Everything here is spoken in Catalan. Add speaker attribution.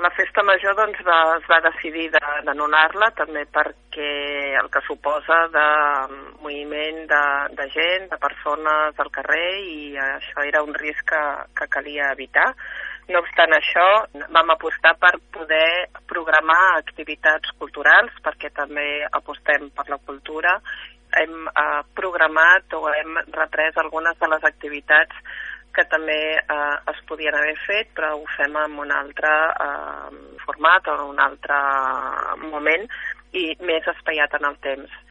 Speaker 1: La festa major doncs, es va decidir d'anul·lar-la, també perquè el que suposa de moviment de gent, de persones al carrer, i això era un risc que calia evitar. No obstant això, vam apostar per poder programar activitats culturals, perquè també apostem per la cultura. Hem programat o hem reprès algunes de les activitats que també es podien haver fet, però ho fem en un altre format o en un altre moment i més espaiat en el temps.